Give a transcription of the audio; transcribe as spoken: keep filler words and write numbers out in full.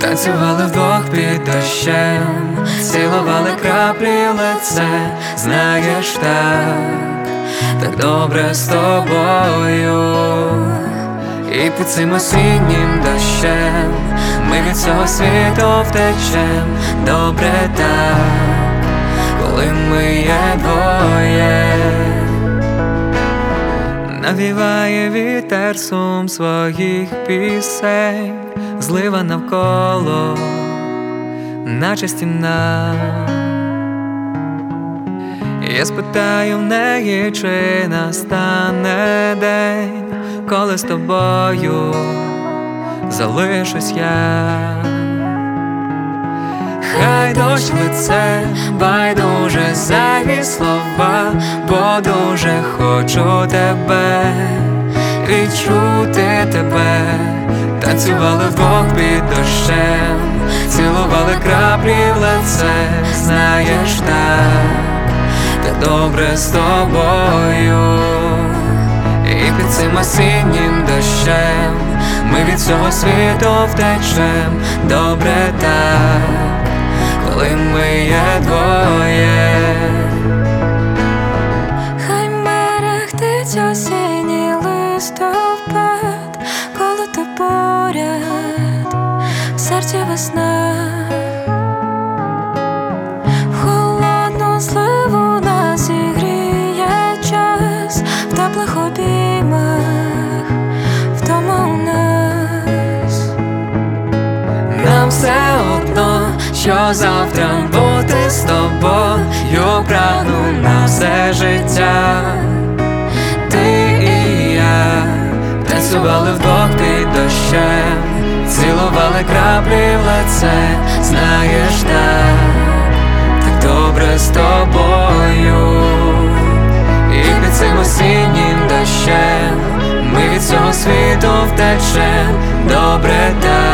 Танцювали вдвох під дощем, цілували краплі в лице. Знаєш, так, так добре з тобою. І під цим осіннім дощем ми від цього світу втечем. Добре так, коли ми є двоє. Навіває вітер сум своїх пісень, злива навколо, наче стіна. Я спитаю в неї, чи настане день, коли з тобою залишусь я. Хай дощ в лице, байдуже зайві слова, бо дуже хочу тебе, відчути тебе. Танцювали вдвох під дощем, цілували краплі в лице. Знаєш, так, так добре з тобою. І під цим осіннім дощем ми від цього світу втечем. Добре так, коли ми є двоє. Хай мерехтить осінній листопад, коли ти поряд, в серці весна. В холодну зливу нас зігріє час, в теплих обіймах вдома у нас. Нам все одно, що завтра бути з тобою, прагну на все життя. Ти і я танцювали вдвох під дощем, цілували краплі в лице. Знаєш, так, так добре з тобою. І під цим осіннім дощем ми від цього світу втечем. Добре так,